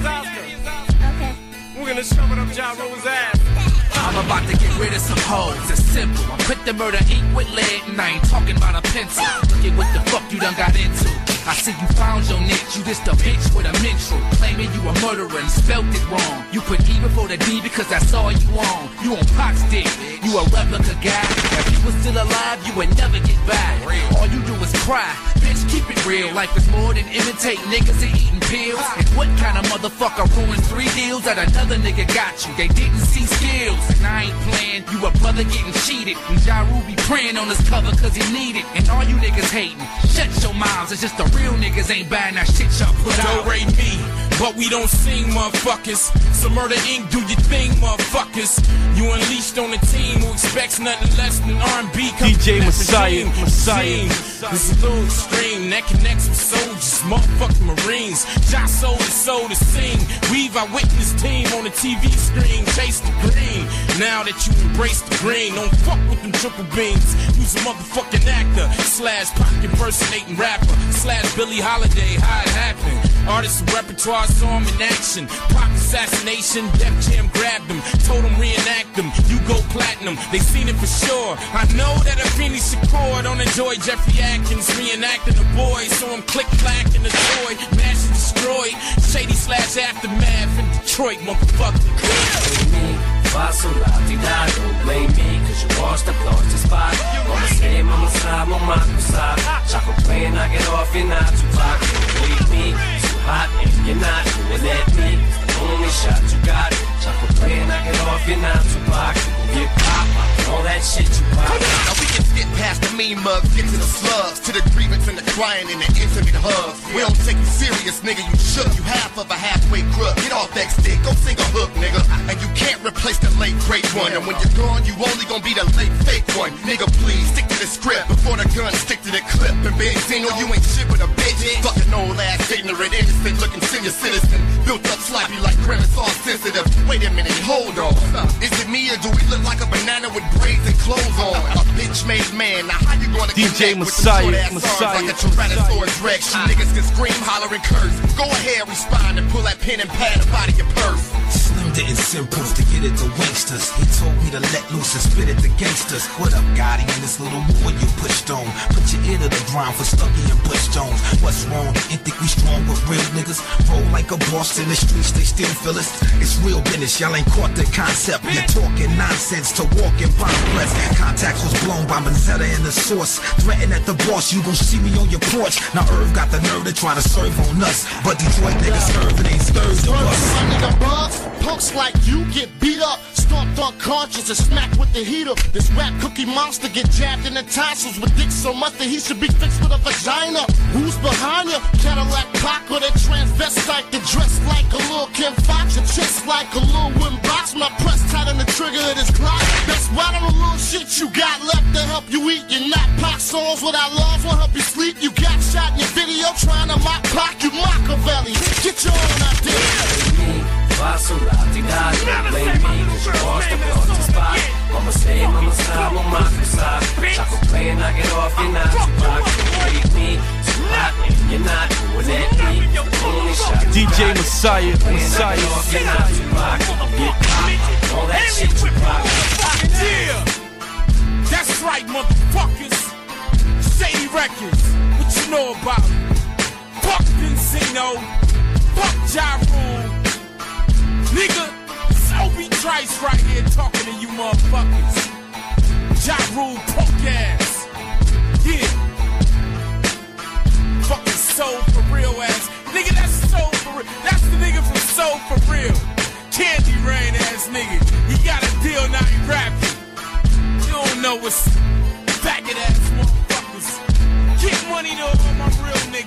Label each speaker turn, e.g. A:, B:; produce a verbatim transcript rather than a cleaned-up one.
A: Okay. We're gonna shove it up Ja Rule's ass.
B: I'm about to get rid of some hoes, it's simple. I quit the murder ink with lead and I ain't talking about a pencil. Look at what the fuck you done got into. I see you found your niche, you just a bitch with a mental. Claiming you a murderer and spelt it wrong. You put E before the D because that's all you on. You on Pac's dick, you a replica guy. If you was still alive, you would never get back. All you do is cry, bitch keep it real. Life is more than imitate niggas and eating pills. And what kind of motherfucker ruined three deals that another nigga got you? They didn't see skills. And I ain't playing, you a brother getting cheated. And Ja Rule be praying on his cover cause he need it. And all you niggas hating, shut your mouths, it's just the real niggas ain't buying that shit y'all put out.
C: Don't rate me, but we don't sing, motherfuckers. So Murder Incorporated, do your thing, motherfuckers. You unleashed on a team who expects nothing less than R and B.
D: D J Messiah, Messiah.
C: This is a little extreme, that connects with soldiers, motherfucking Marines. Ja sold his soul to sing. We've our witness team on the T V screen, chase the green. Now that you embrace the green, don't fuck with them triple beans. You's a motherfucking actor, slash Pac impersonating rapper, slash Billie Holiday, how it happened. Artists and repertoire saw him in action. Pac assassination, Def Jam grabbed him, told him reenact them. You go platinum, they seen it for sure. I know that Afeni Shakur don't enjoy Jeffrey Atkins reenacting the boy, so I'm click clack in the toy, mash and destroy. Shady slash aftermath in Detroit, motherfucker.
E: Faço lá, don't blame me, cause you washed up, lost the spot. Mama say, mama side, mama side. Chocolate playing, I get off, you're not too hot. Believe me, too hot, and you're not doing at me. Only shot you got. Chocolate playing, I get off, you're not too hot. Get pop, all that shit you pop.
F: Now we can skip past the mean mugs, get to the slugs, to the grievance and the crying and the intimate hugs. We don't take you serious, nigga, you shook. You half of a halfway crook. Get off that stick, go sing a hook, nigga. And you can't replace the late great one. And when you're gone, you only gonna be the late fake one. Nigga, please stick to the script before the gun stick to the clip. And Benzino, you ain't shit with a bitch. Fucking old ass, ignorant, innocent, looking senior citizen. Built up sloppy like grimace, all sensitive. Wait a minute, hold on. Is it me or do we look like a banana with braids and clothes on? A bitch made man. Now how you gonna
D: D J Messiah, Messiah,
F: like a Tyrannosaurus Rex? You niggas can scream, holler, and curse. Go ahead, respond and pull that pen and pad up out of your purse.
G: Slim didn't send proof to get it to wanksters. He told me to let loose and spit it to gangsters. What up, Gotti, in this little war you pushed on? Put your ear to the ground for Stucky and Bush Jones. What's wrong? Ain't think we strong with real niggas? Roll like a boss in the streets, they still feel us. It's real business, y'all ain't caught the concept. You're talking nonsense to walking bomb threats. Contacts was blown by Manzetta in the source. Threaten at the boss, you gon' see me on your porch. Now Irv got the nerve to try to serve on us, but Detroit niggas serve and ain't stirred to us.
H: Punks like you get beat up, stomped unconscious and smacked with the heater. This rap cookie monster get jabbed in the tonsils with dick so much that he should be fixed with a vagina. Who's behind you? Cadillac Pac or that transvestite that dressed like a little Kim Fox, your chest like a little wooden box. My press tight on the trigger of this Glock. That's right on the little shit you got left to help you eat. You're not Pac songs without laws won't help you sleep. You got shot in your video trying to mock Pac, you Machiavelli. Get your own idea.
E: Faço lá, don't blame me, cause you washed up, lost the spot. Mama say, mama side, mama side. Chocolate playing, I get off, you're not too hot. Believe me, too hot, and you're not doing at me. Only shot
D: D J Messiah, Messiah.
E: You're not too hot. Get pop, all that shit you pop.
C: Yeah, that's right, motherfuckers. Shady Records, what you know about? Fuck Benzino, fuck Ja Rule. Nigga, it's Obi Trice right here talking to you motherfuckers. Ja Rule punk ass. Yeah. Fucking Soul for real ass. Nigga, that's Soul for real. That's the nigga from Soul for real. Candy Rain ass nigga. He got a deal, now he rapping. You don't know what's faggot ass motherfuckers. Get money to all my real niggas.